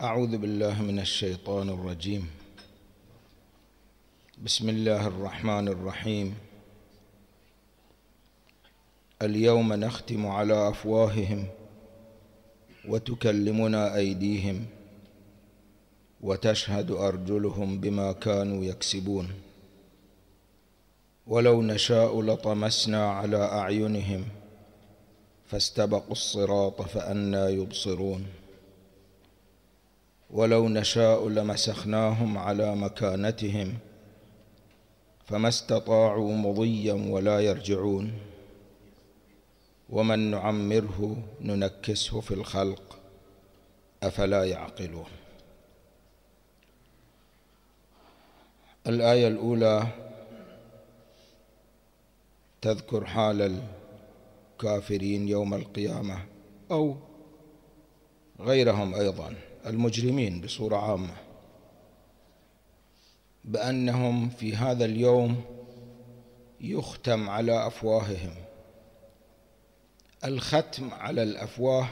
أعوذ بالله من الشيطان الرجيم. بسم الله الرحمن الرحيم. اليوم نختم على أفواههم وتكلمنا أيديهم وتشهد أرجلهم بما كانوا يكسبون ولو نشاء لطمسنا على أعينهم فاستبقوا الصراط فأنى يبصرون ولو نشاء لمسخناهم على مكانتهم فما استطاعوا مضيا ولا يرجعون ومن نعمره ننكسه في الخلق أفلا يعقلون. الآية الأولى تذكر حال الكافرين يوم القيامة أو غيرهم أيضا المجرمين بصورة عامة، بأنهم في هذا اليوم يختم على أفواههم. الختم على الأفواه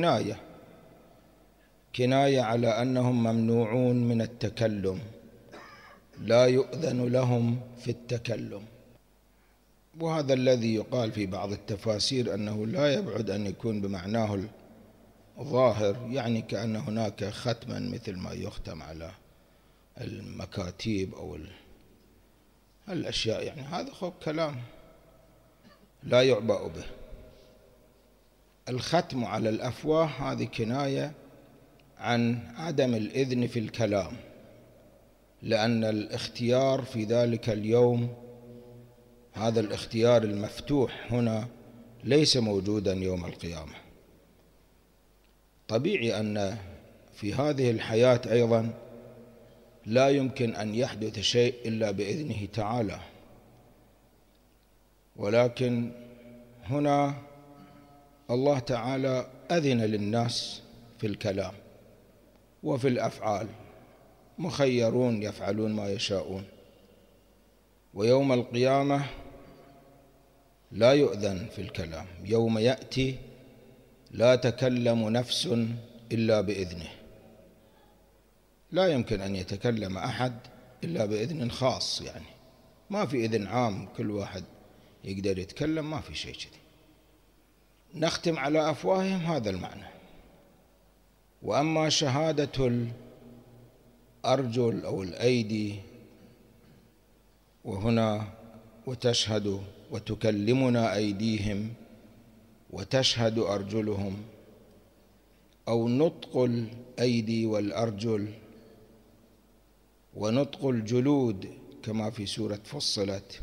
كناية على أنهم ممنوعون من التكلم، لا يؤذن لهم في التكلم. وهذا الذي يقال في بعض التفاسير أنه لا يبعد أن يكون بمعناه الظاهر، يعني كأن هناك ختما مثل ما يختم على المكاتيب أو الأشياء، يعني هذا كلام لا يعبأ به. الختم على الأفواه هذه كناية عن عدم الإذن في الكلام، لأن الاختيار في ذلك اليوم، هذا الاختيار المفتوح هنا، ليس موجودا يوم القيامة. طبيعي أن في هذه الحياة أيضا لا يمكن أن يحدث شيء إلا بإذنه تعالى، ولكن هنا الله تعالى أذن للناس في الكلام وفي الأفعال، مخيرون يفعلون ما يشاءون. ويوم القيامة لا يؤذن في الكلام، يوم يأتي لا تكلم نفس إلا بإذنه، لا يمكن أن يتكلم أحد إلا بإذن خاص، يعني ما في إذن عام كل واحد يقدر يتكلم، ما في شيء كذي. نختم على أفواههم هذا المعنى. وأما شهادة الأرجل أو الأيدي، وهنا وتشهد وتكلمنا أيديهم وتشهد أرجلهم، أو نطق الأيدي والأرجل ونطق الجلود كما في سورة فصلت،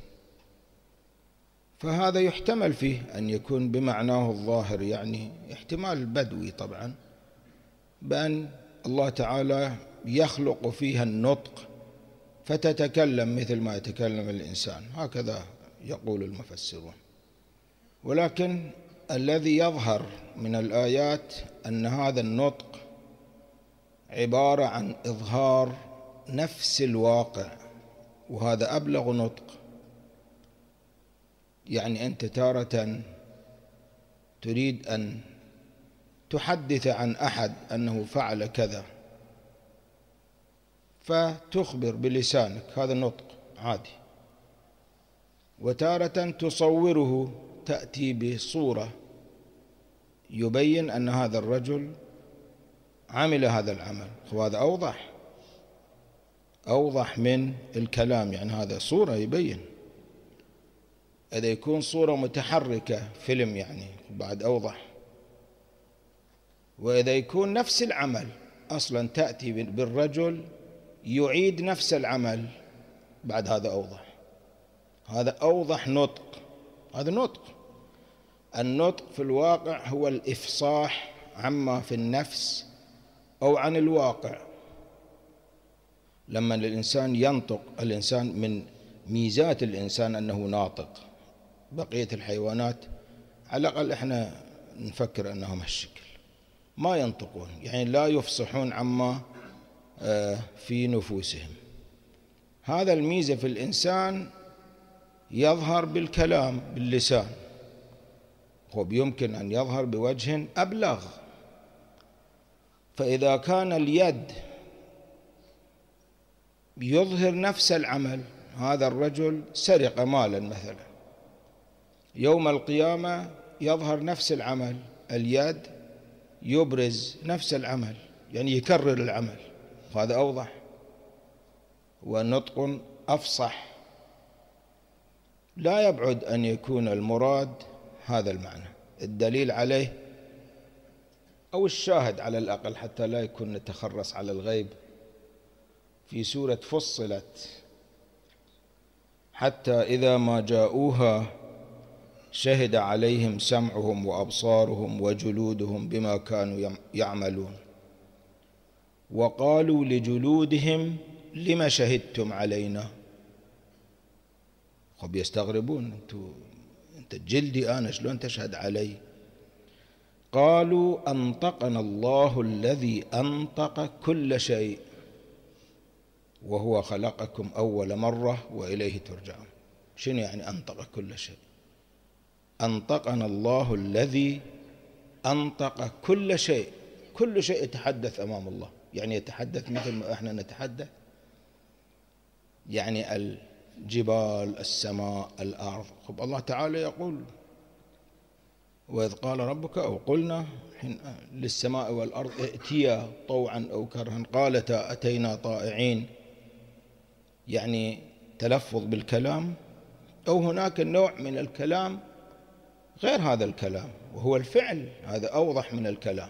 فهذا يحتمل فيه أن يكون بمعناه الظاهر، يعني احتمال بدوي طبعا، بأن الله تعالى يخلق فيها النطق فتتكلم مثل ما يتكلم الإنسان، هكذا يقول المفسرون. ولكن الذي يظهر من الآيات أن هذا النطق عبارة عن إظهار نفس الواقع، وهذا أبلغ نطق. يعني أنت تارة تريد أن تحدث عن أحد أنه فعل كذا فتخبر بلسانك، هذا نطق عادي. وتارة تصوره، تأتي بصورة يبين أن هذا الرجل عمل هذا العمل، وهذا أوضح من الكلام، يعني هذا صورة يبين. إذا يكون صورة متحركة فيلم يعني بعد أوضح. وإذا يكون نفس العمل أصلا تأتي بالرجل يعيد نفس العمل بعد، هذا أوضح. هذا أوضح نطق، هذا نطق. النطق في الواقع هو الإفصاح عما في النفس أو عن الواقع. لما الإنسان ينطق، الإنسان من ميزات الإنسان أنه ناطق. بقية الحيوانات على الأقل إحنا نفكر أنهم هالشكل، ما ينطقون، يعني لا يفصحون عما في نفوسهم. هذا الميزة في الإنسان يظهر بالكلام باللسان، ويمكن أن يظهر بوجه أبلغ. فإذا كان اليد يظهر نفس العمل، هذا الرجل سرق مالا مثلا، يوم القيامة يظهر نفس العمل، اليد يبرز نفس العمل، يعني يكرر العمل، هذا أوضح ونطق أفصح. لا يبعد أن يكون المراد هذا المعنى. الدليل عليه أو الشاهد على الأقل حتى لا يكون نتخرص على الغيب، في سورة فصلت: حتى إذا ما جاءوها شهد عليهم سمعهم وأبصارهم وجلودهم بما كانوا يعملون وقالوا لجلودهم لم شهدتم علينا. خب يستغربون، أنت جلدي أنا شلون تشهد علي؟ قالوا أنطقنا الله الذي أنطق كل شيء وهو خلقكم أول مرة وإليه ترجعون. شنو يعني أنطق كل شيء؟ أنطقنا الله الذي أنطق كل شيء، كل شيء يتحدث أمام الله، يعني يتحدث مثل ما احنا نتحدث، يعني الجبال، السماء، الأرض. خب الله تعالى يقول: وإذ قال ربك أو قلنا للسماء والأرض ائتيا طوعا أو كرها قالتا أتينا طائعين، يعني تلفظ بالكلام، أو هناك نوع من الكلام غير هذا الكلام وهو الفعل، هذا أوضح من الكلام.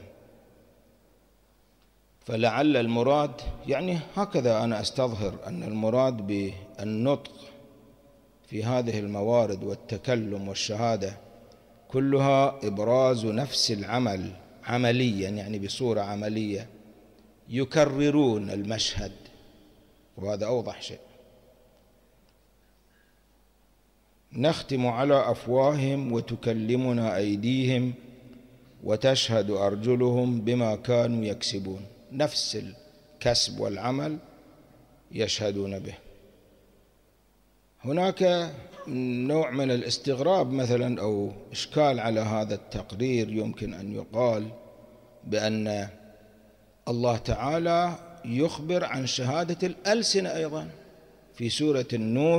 فلعل المراد، يعني هكذا أنا أستظهر أن المراد بالنطق في هذه الموارد والتكلم والشهادة كلها إبراز نفس العمل عمليا، يعني بصورة عملية، يكررون المشهد، وهذا أوضح شيء. نختم على أفواههم وتكلمنا أيديهم وتشهد أرجلهم بما كانوا يكسبون، نفس الكسب والعمل يشهدون به. هناك نوع من الاستغراب مثلا أو إشكال على هذا التقرير، يمكن أن يقال بأن الله تعالى يخبر عن شهادة الألسنة أيضا في سورة النور: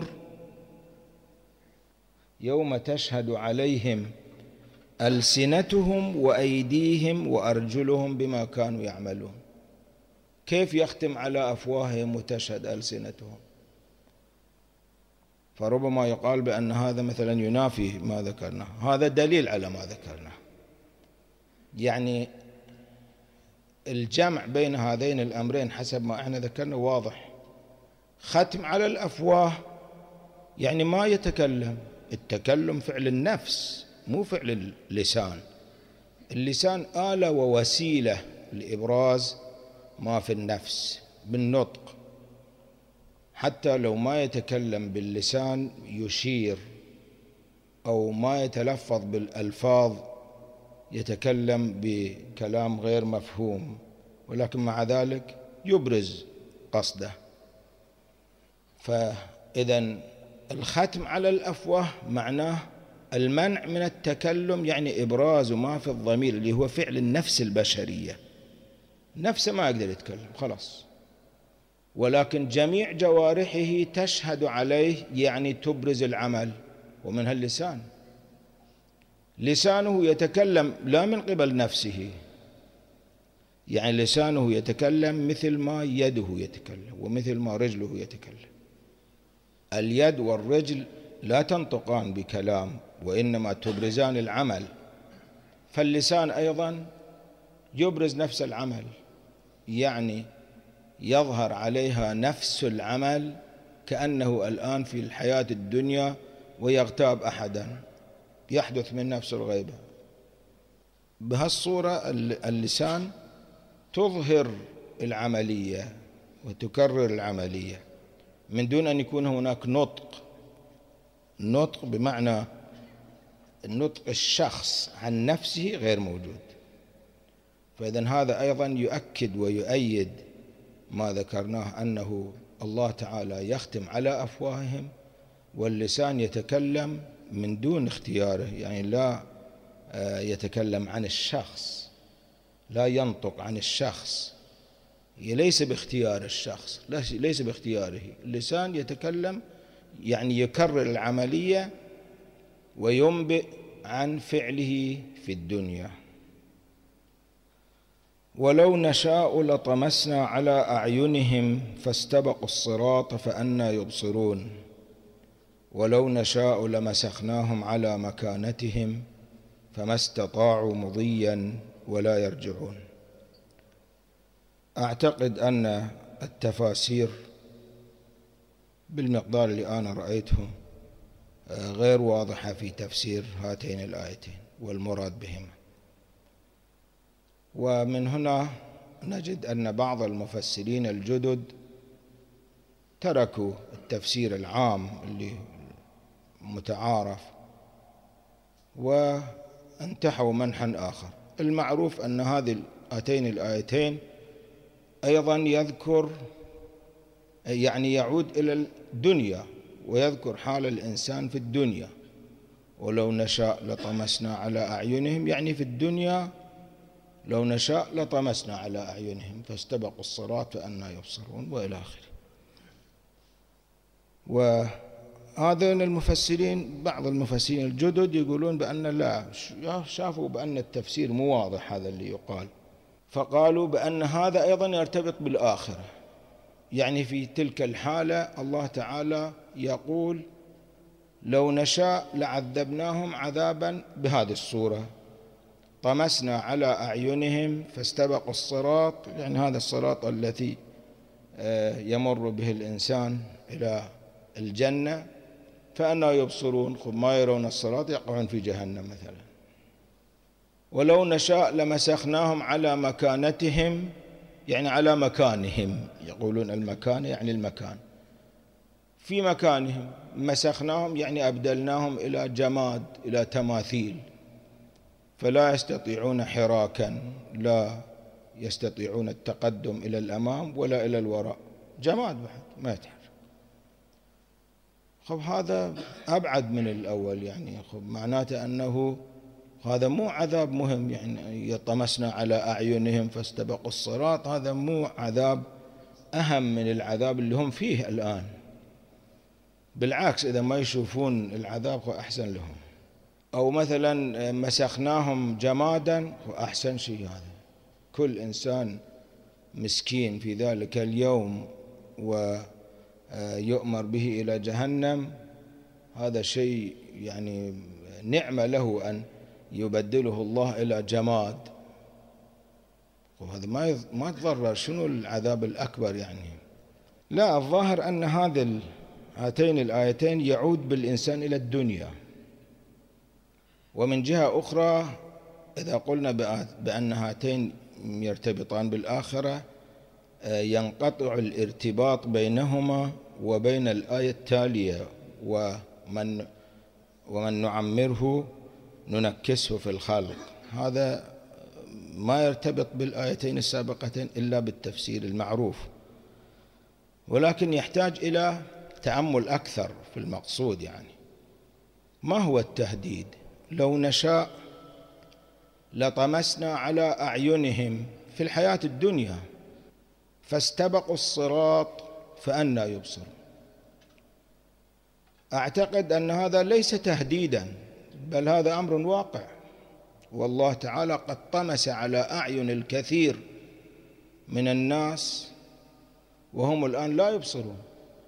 يوم تشهد عليهم ألسنتهم وأيديهم وأرجلهم بما كانوا يعملون. كيف يختم على أفواههم وتشهد ألسنتهم؟ فربما يقال بأن هذا مثلا ينافي ما ذكرناه، هذا دليل على ما ذكرناه. يعني الجمع بين هذين الأمرين حسب ما احنا ذكرنا واضح. ختم على الأفواه يعني ما يتكلم، التكلم فعل النفس مو فعل اللسان. اللسان آلة ووسيلة لإبراز ما في النفس بالنطق، حتى لو ما يتكلم باللسان يشير أو ما يتلفظ بالألفاظ، يتكلم بكلام غير مفهوم، ولكن مع ذلك يبرز قصده. فإذا الختم على الأفواه معناه المنع من التكلم، يعني إبراز ما في الضمير اللي هو فعل النفس البشرية، نفسه ما يقدر يتكلم خلاص، ولكن جميع جوارحه تشهد عليه، يعني تبرز العمل، ومنها اللسان. لسانه يتكلم لا من قبل نفسه، يعني لسانه يتكلم مثل ما يده يتكلم ومثل ما رجله يتكلم. اليد والرجل لا تنطقان بكلام وإنما تبرزان العمل، فاللسان أيضا يبرز نفس العمل، يعني يظهر عليها نفس العمل كأنه الآن في الحياة الدنيا ويغتاب أحدا، يحدث من نفس الغيبة. بهالصورة اللسان تظهر العملية وتكرر العملية من دون أن يكون هناك نطق. النطق بمعنى النطق الشخص عن نفسه غير موجود. فإذن هذا أيضا يؤكد ويؤيد ما ذكرناه، أنه الله تعالى يختم على أفواههم واللسان يتكلم من دون اختياره، يعني لا يتكلم عن الشخص لا ينطق عن الشخص، ليس باختيار الشخص، ليس باختياره، اللسان يتكلم يعني يكرر العملية وينبئ عن فعله في الدنيا. ولو نشاء لطمسنا على أعينهم فاستبقوا الصراط فأنى يبصرون ولو نشاء لمسخناهم على مكانتهم فما استطاعوا مضيا ولا يرجعون. أعتقد أن التفاسير بالمقدار اللي أنا رأيته غير واضحة في تفسير هاتين الآيتين والمراد بهما، ومن هنا نجد أن بعض المفسرين الجدد تركوا التفسير العام اللي متعارف وانتحوا منحا آخر. المعروف أن هاتين الآيتين أيضا يذكر يعني يعود إلى الدنيا ويذكر حال الإنسان في الدنيا. ولو نشاء لطمسنا على أعينهم يعني في الدنيا، لو نشاء لطمسنا على أعينهم فاستبقوا الصراط فأنى يبصرون وإلى آخره. وهذين المفسرين بعض المفسرين الجدد يقولون بأن لا، شافوا بأن التفسير مو واضح هذا اللي يقال، فقالوا بأن هذا أيضا يرتبط بالآخرة، يعني في تلك الحالة الله تعالى يقول لو نشاء لعذبناهم عذابا بهذه الصورة، طمسنا على أعينهم فاستبقوا الصراط، يعني هذا الصراط الذي يمر به الإنسان إلى الجنة، فأنا يبصرون، ما يرون الصراط يقعون في جهنم مثلا. ولو نشاء لمسخناهم على مكانتهم، يعني على مكانهم، يقولون المكان يعني المكان، في مكانهم، مسخناهم يعني أبدلناهم إلى جماد، إلى تماثيل، فلا يستطيعون حراكا، لا يستطيعون التقدم إلى الأمام ولا إلى الوراء، جماد واحد ما يتحرك. خب هذا أبعد من الأول، يعني خب معناته أنه هذا مو عذاب مهم، يعني يطمسنا على أعينهم فاستبقوا الصراط، هذا مو عذاب أهم من العذاب اللي هم فيه الآن، بالعكس إذا ما يشوفون العذاب أحسن لهم. أو مثلا مسخناهم جمادا وأحسن شيء، هذا كل إنسان مسكين في ذلك اليوم ويؤمر به إلى جهنم، هذا شيء يعني نعمة له أن يبدله الله إلى جماد، وهذا ما يتضرر، شنو العذاب الأكبر يعني؟ لا، الظاهر أن هاتين الآيتين يعود بالإنسان إلى الدنيا. ومن جهة أخرى إذا قلنا بأن هاتين يرتبطان بالآخرة، ينقطع الارتباط بينهما وبين الآية التالية ومن نعمره ننكسه في الخلق، هذا ما يرتبط بالآيتين السابقتين إلا بالتفسير المعروف، ولكن يحتاج إلى تأمل أكثر في المقصود. يعني ما هو التهديد؟ لو نشاء لطمسنا على أعينهم في الحياة الدنيا فاستبقوا الصراط فأنى يبصرون. أعتقد أن هذا ليس تهديدا، بل هذا أمر واقع، والله تعالى قد طمس على أعين الكثير من الناس وهم الآن لا يبصرون.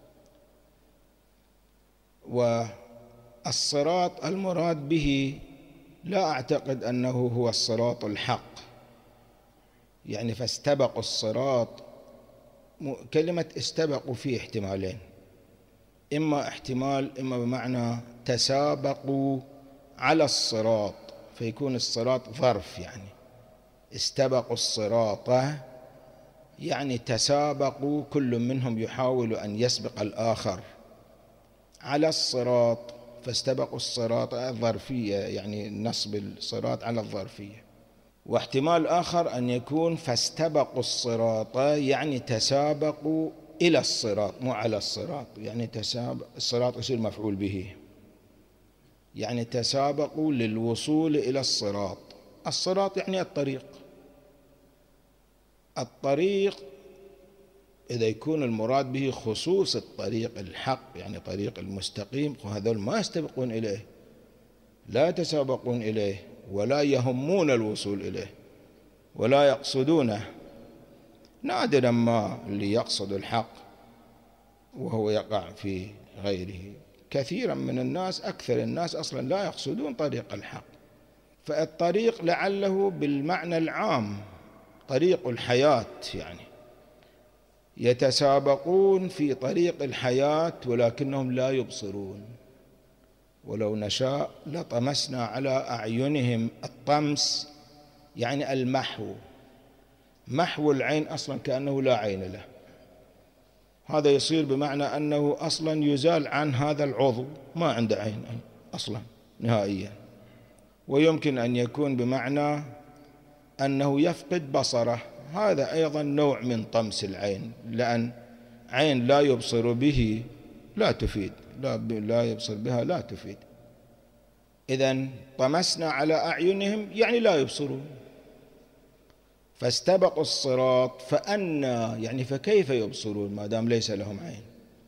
والصراط المراد به لا أعتقد أنه هو الصراط الحق، يعني فاستبقوا الصراط، كلمة استبقوا فيه احتمالين، إما احتمال إما بمعنى تسابقوا على الصراط، فيكون الصراط ظرف، يعني استبقوا الصراط يعني تسابقوا، كل منهم يحاول أن يسبق الآخر على الصراط، فاستبقوا الصراط ظرفية، يعني نصب الصراط على الظرفية. واحتمال آخر أن يكون فاستبقوا الصراط يعني تسابقوا إلى الصراط مو على الصراط، يعني الصراط يصير مفعول به، يعني تسابقوا للوصول إلى الصراط. الصراط يعني الطريق، الطريق إذا يكون المراد به خصوص الطريق الحق، يعني طريق المستقيم، هذول ما يستبقون إليه، لا يتسابقون إليه، ولا يهمون الوصول إليه، ولا يقصدونه. نادرا ما اللي يقصد الحق وهو يقع في غيره. كثيرا من الناس، أكثر الناس أصلا لا يقصدون طريق الحق. فالطريق لعله بالمعنى العام طريق الحياة، يعني يتسابقون في طريق الحياة ولكنهم لا يبصرون. ولو نشاء لطمسنا على أعينهم. الطمس يعني المحو، محو العين أصلا كأنه لا عين له. هذا يصير بمعنى أنه أصلا يزال عن هذا العضو، ما عنده عين أصلا نهائيا. ويمكن أن يكون بمعنى أنه يفقد بصره، هذا أيضا نوع من طمس العين، لأن عين لا يبصر به لا تفيد، لا يبصر بها لا تفيد. إذن طمسنا على أعينهم يعني لا يبصرون، فاستبقوا الصراط فأنى، يعني فكيف يبصرون ما دام ليس لهم عين.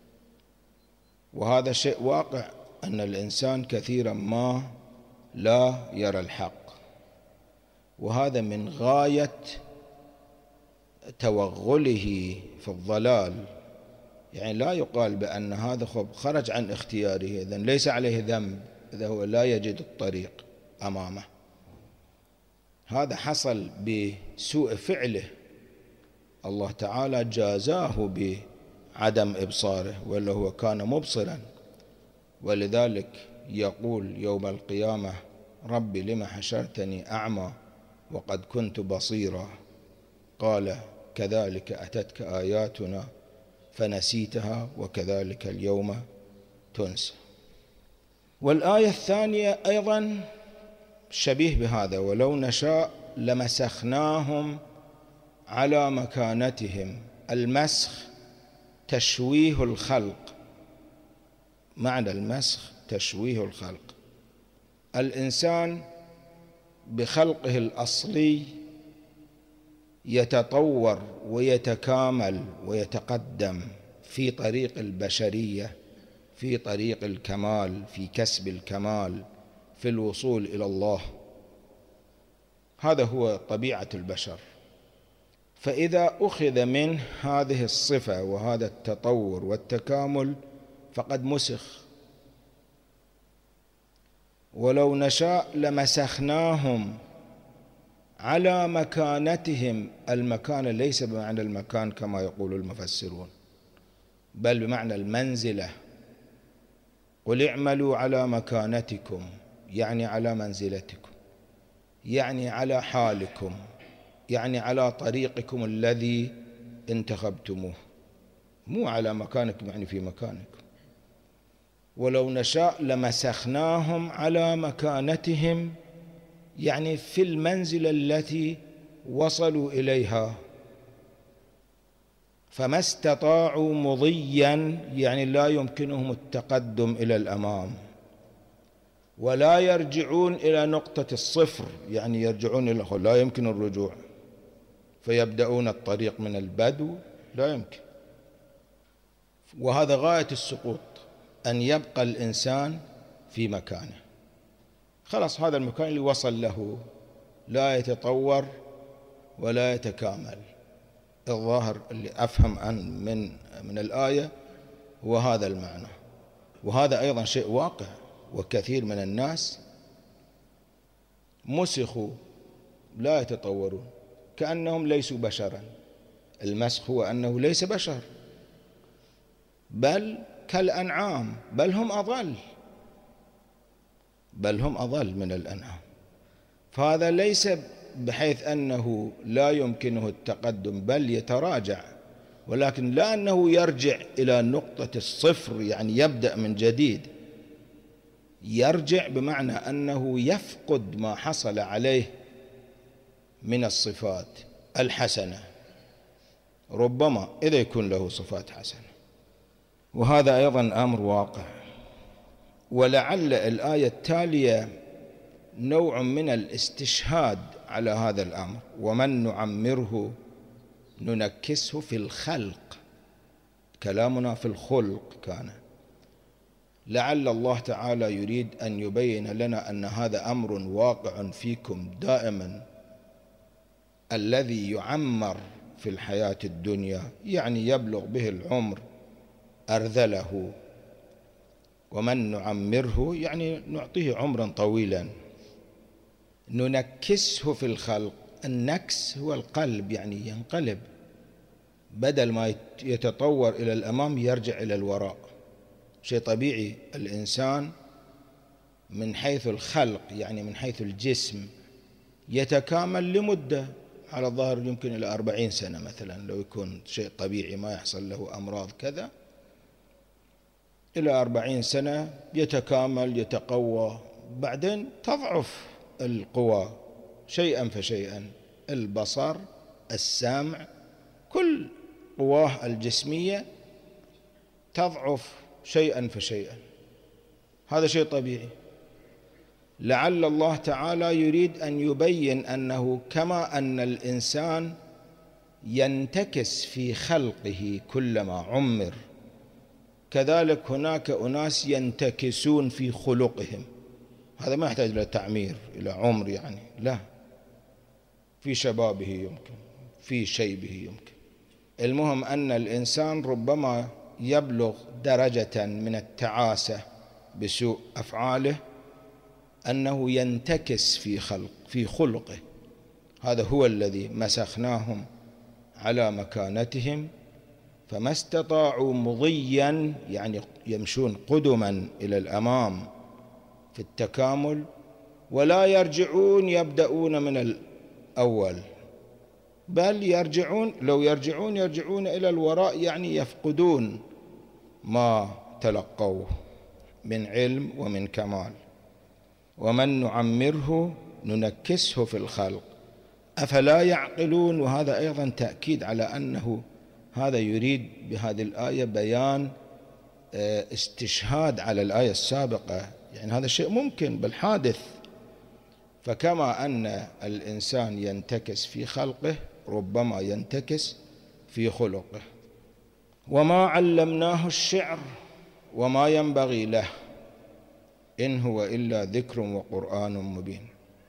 وهذا شيء واقع، أن الإنسان كثيرا ما لا يرى الحق، وهذا من غاية توغله في الضلال. يعني لا يقال بأن هذا خرج عن اختياره، إذن ليس عليه ذنب إذا هو لا يجد الطريق أمامه. هذا حصل بسوء فعله، الله تعالى جازاه بعدم إبصاره، ولا هو كان مبصرا. ولذلك يقول يوم القيامة: رب لم حشرتني أعمى وقد كنت بصيرا، قال كذلك أتتك آياتنا فنسيتها وكذلك اليوم تنسى. والآية الثانية أيضا شبيه بهذا: ولو نشاء لمسخناهم على مكانتهم. المسخ تشويه الخلق، معنى المسخ تشويه الخلق. الإنسان بخلقه الأصلي يتطور ويتكامل ويتقدم في طريق البشرية، في طريق الكمال، في كسب الكمال، في الوصول إلى الله. هذا هو طبيعة البشر. فإذا أخذ منه هذه الصفة وهذا التطور والتكامل فقد مسخ. ولو نشاء لمسخناهم على مكانتهم. المكان ليس بمعنى المكان كما يقول المفسرون، بل بمعنى المنزلة. قل اعملوا على مكانتكم، يعني على منزلتكم، يعني على حالكم، يعني على طريقكم الذي انتخبتموه، مو على مكانكم يعني في مكانكم. ولو نشاء لمسخناهم على مكانتهم، يعني في المنزلة التي وصلوا إليها، فما استطاعوا مضيا، يعني لا يمكنهم التقدم إلى الأمام، ولا يرجعون إلى نقطة الصفر، يعني يرجعون إلى لا يمكن الرجوع، فيبدأون الطريق من البدو، لا يمكن. وهذا غاية السقوط، أن يبقى الإنسان في مكانه، خلاص هذا المكان اللي وصل له، لا يتطور ولا يتكامل. الظاهر اللي أفهم من الآية هو هذا المعنى. وهذا أيضا شيء واقع، وكثير من الناس مسخوا لا يتطورون، كأنهم ليسوا بشرا. المسخ هو أنه ليس بشر، بل كالأنعام، بل هم أضل من الأنعام. فهذا ليس بحيث أنه لا يمكنه التقدم، بل يتراجع، ولكن لا أنه يرجع إلى نقطة الصفر، يعني يبدأ من جديد. يرجع بمعنى أنه يفقد ما حصل عليه من الصفات الحسنة، ربما إذا يكون له صفات حسنة. وهذا أيضا أمر واقع. ولعل الآية التالية نوع من الاستشهاد على هذا الأمر: ومن نعمره ننكسه في الخلق، كلامنا في الخلق كان. لعل الله تعالى يريد أن يبين لنا أن هذا أمر واقع فيكم دائما. الذي يعمر في الحياة الدنيا يعني يبلغ به العمر أرذله، ومن نعمره يعني نعطيه عمرا طويلا. ننكسه في الخلق، النكس هو القلب، يعني ينقلب، بدل ما يتطور إلى الأمام يرجع إلى الوراء. شيء طبيعي، الإنسان من حيث الخلق يعني من حيث الجسم يتكامل لمدة، على الظاهر يمكن إلى 40 سنة مثلا، لو يكون شيء طبيعي ما يحصل له أمراض كذا، إلى 40 سنة يتكامل يتقوى، بعدين تضعف القوى شيئا فشيئا، البصر، السمع، كل قواه الجسمية تضعف شيئا فشيئا. هذا شيء طبيعي. لعل الله تعالى يريد أن يبين أنه كما أن الإنسان ينتكس في خلقه كلما عمر، كذلك هناك أناس ينتكسون في خلقهم. هذا ما يحتاج إلى تعمير، إلى عمر يعني، لا، في شبابه يمكن، في شيبه يمكن. المهم أن الإنسان ربما يبلغ درجة من التعاسة بسوء أفعاله أنه ينتكس في خلقه. هذا هو الذي مسخناهم على مكانتهم فما استطاعوا مضيا، يعني يمشون قدما إلى الأمام في التكامل، ولا يرجعون يبدأون من الأول، بل يرجعون، لو يرجعون إلى الوراء، يعني يفقدون ما تلقوه من علم ومن كمال. ومن نعمره ننكسه في الخلق أفلا يعقلون. وهذا أيضا تأكيد على أنه هذا يريد بهذه الآية بيان استشهاد على الآية السابقة، يعني هذا شيء ممكن بل حادث. فكما أن الإنسان ينتكس في خلقه ربما ينتكس في خلقه. وما علمناه الشعر وما ينبغي له إن هو إلا ذكر وقرآن مبين.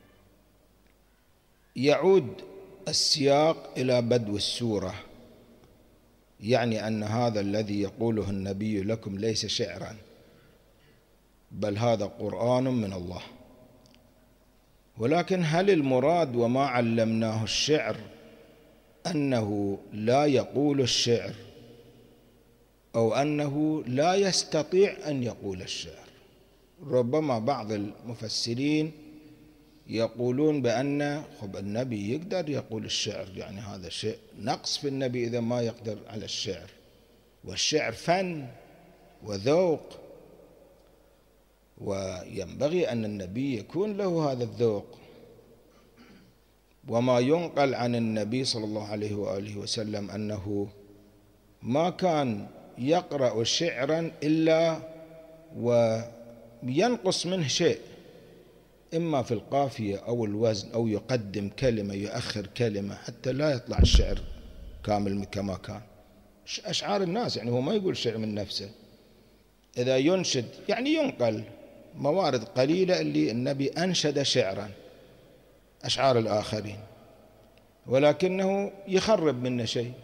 يعود السياق إلى بدء السورة، يعني أن هذا الذي يقوله النبي لكم ليس شعرا، بل هذا قرآن من الله. ولكن هل المراد وما علمناه الشعر أنه لا يقول الشعر، أو أنه لا يستطيع أن يقول الشعر؟ ربما بعض المفسرين يقولون بأن النبي يقدر يقول الشعر، يعني هذا شيء نقص في النبي إذا ما يقدر على الشعر، والشعر فن وذوق، وينبغي أن النبي يكون له هذا الذوق. وما ينقل عن النبي صلى الله عليه وآله وسلم أنه ما كان يقرأ شعرا إلا وينقص منه شيء، إما في القافية أو الوزن، أو يقدم كلمة يؤخر كلمة حتى لا يطلع الشعر كامل كما كان. أشعار الناس، يعني هو ما يقول شعر من نفسه. إذا ينشد يعني ينقل موارد قليلة اللي النبي أنشد شعرا أشعار الآخرين، ولكنه يخرب منه شيء،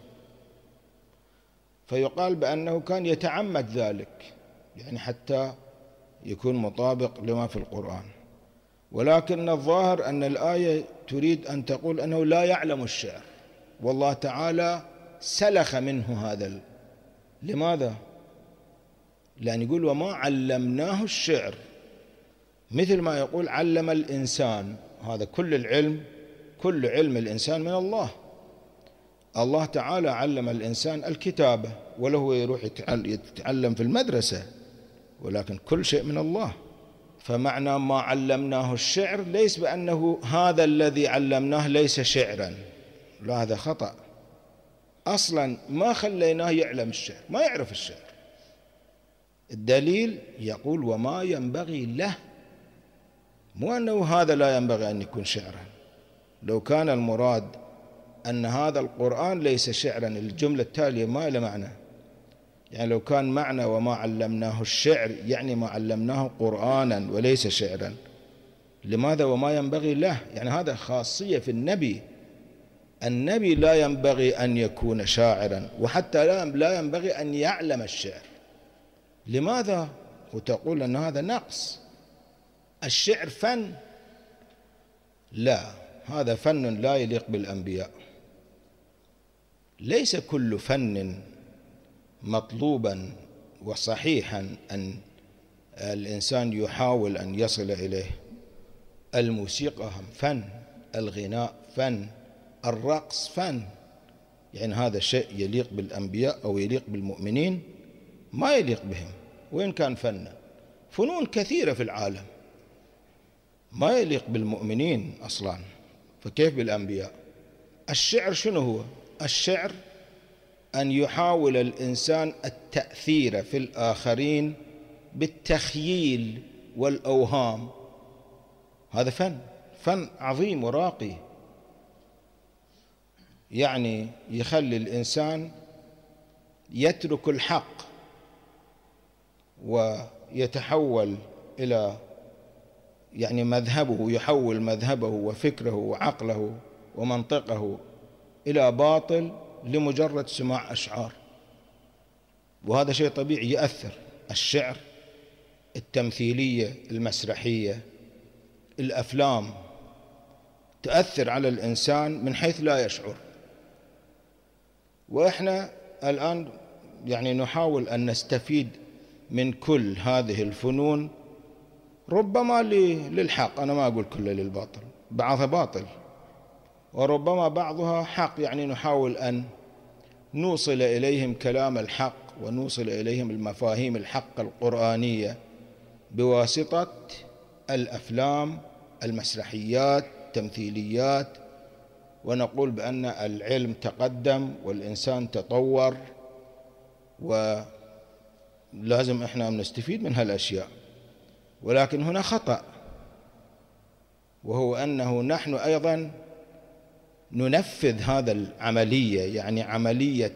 فيقال بأنه كان يتعمد ذلك، يعني حتى يكون مطابق لما في القرآن. ولكن الظاهر أن الآية تريد أن تقول أنه لا يعلم الشعر، والله تعالى سلخ منه هذا. لماذا؟ لأن يقول وما علمناه الشعر، مثل ما يقول علم الإنسان. هذا كل العلم، كل علم الإنسان من الله. الله تعالى علم الإنسان الكتابة، وله يروح يتعلم في المدرسة، ولكن كل شيء من الله. فمعنى ما علمناه الشعر ليس بأنه هذا الذي علمناه ليس شعرا، لا، هذا خطأ. أصلا ما خليناه يعلم الشعر، ما يعرف الشعر. الدليل يقول وما ينبغي له، مو أنه هذا لا ينبغي أن يكون شعرا. لو كان المراد أن هذا القرآن ليس شعرا، الجملة التالية ما لها معنى. يعني لو كان معنى وما علمناه الشعر يعني ما علمناه قرآنا وليس شعرا. لماذا وما ينبغي له؟ يعني هذا خاصية في النبي. النبي لا ينبغي أن يكون شاعرا، وحتى لا ينبغي أن يعلم الشعر. لماذا؟ وتقول أن هذا نقص، الشعر فن. لا، هذا فن لا يليق بالأنبياء. ليس كل فن مطلوبا وصحيحا أن الإنسان يحاول أن يصل إليه. الموسيقى فن، الغناء فن، الرقص فن. يعني هذا شيء يليق بالأنبياء أو يليق بالمؤمنين؟ ما يليق بهم، وإن كان فنا. فنون كثيرة في العالم ما يليق بالمؤمنين أصلا، فكيف بالأنبياء؟ الشعر شنو هو؟ الشعر أن يحاول الإنسان التأثير في الآخرين بالتخييل والأوهام. هذا فن عظيم وراقي، يعني يخلي الإنسان يترك الحق ويتحول إلى يعني مذهبه، يحول مذهبه وفكره وعقله ومنطقه إلى باطل لمجرد سماع أشعار. وهذا شيء طبيعي يأثر. الشعر، التمثيلية، المسرحية، الأفلام تؤثر على الإنسان من حيث لا يشعر. وإحنا الآن يعني نحاول أن نستفيد من كل هذه الفنون، ربما للحق، أنا ما أقول كله للباطل، بعضها باطل وربما بعضها حق. يعني نحاول أن نوصل إليهم كلام الحق ونوصل إليهم المفاهيم الحق القرآنية بواسطة الأفلام، المسرحيات، التمثيليات، ونقول بأن العلم تقدم والإنسان تطور ولازم إحنا نستفيد من هالأشياء. ولكن هنا خطأ، وهو أنه نحن أيضا ننفذ هذا العملية، يعني عملية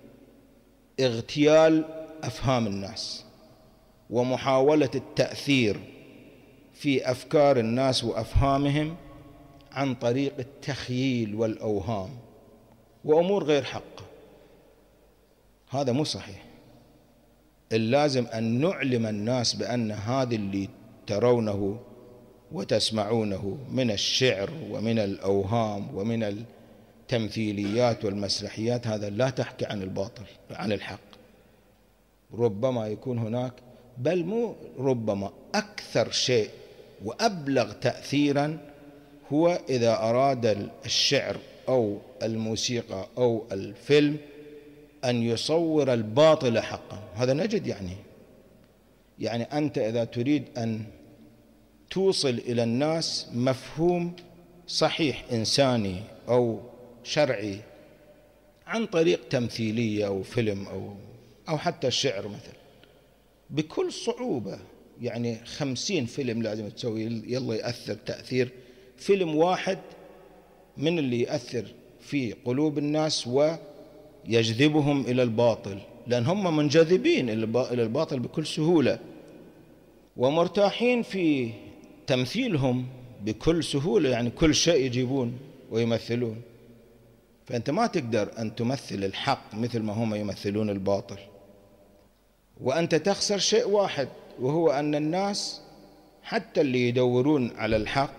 اغتيال أفهام الناس ومحاولة التأثير في أفكار الناس وأفهامهم عن طريق التخييل والأوهام وأمور غير حقة. هذا مو صحيح. اللازم أن نعلم الناس بأن هذا اللي ترونه وتسمعونه من الشعر ومن الأوهام ومن التمثيليات والمسرحيات هذا لا تحكي عن الباطل، عن الحق. ربما يكون هناك، بل مو ربما، أكثر شيء وأبلغ تأثيرا هو إذا أراد الشعر أو الموسيقى أو الفيلم أن يصور الباطل حقا. هذا نجد يعني أنت إذا تريد أن توصل إلى الناس مفهوم صحيح إنساني أو شرعي عن طريق تمثيلية أو فيلم أو حتى الشعر مثلا، بكل صعوبة. يعني 50 فيلم لازم تسوي يلا يأثر تأثير فيلم واحد من اللي يأثر في قلوب الناس ويجذبهم إلى الباطل، لأن هم منجذبين إلى الباطل بكل سهولة ومرتاحين في تمثيلهم بكل سهولة. يعني كل شيء يجيبون ويمثلون، فأنت ما تقدر أن تمثل الحق مثل ما هم يمثلون الباطل. وأنت تخسر شيء واحد، وهو أن الناس حتى اللي يدورون على الحق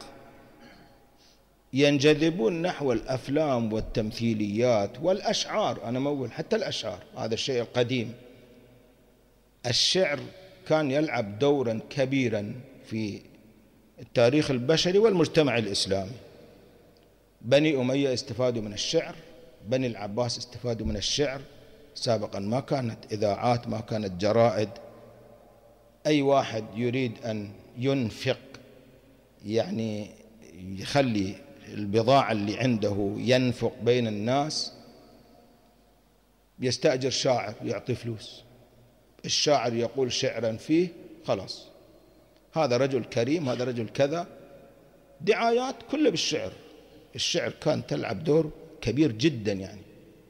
ينجذبون نحو الأفلام والتمثيليات والأشعار. أنا مول حتى الأشعار، هذا الشيء القديم. الشعر كان يلعب دورا كبيرا في التاريخ البشري والمجتمع الإسلامي. بني أمية استفادوا من الشعر، بني العباس استفادوا من الشعر. سابقا ما كانت إذاعات، ما كانت جرائد. أي واحد يريد أن ينفق، يعني يخلي البضاعة اللي عنده ينفق بين الناس، يستأجر شاعر يعطي فلوس، الشاعر يقول شعرا فيه، خلاص هذا رجل كريم، هذا رجل كذا، دعايات كله بالشعر. الشعر كان تلعب دور كبير جدا يعني.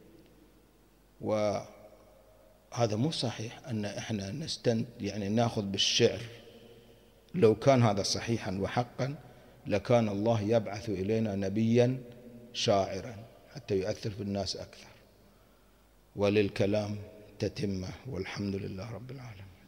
وهذا مو صحيح أن إحنا يعني نأخذ بالشعر. لو كان هذا صحيحا وحقا لكان الله يبعث إلينا نبيا شاعرا حتى يؤثر في الناس أكثر. وللكلام تتمة، والحمد لله رب العالمين.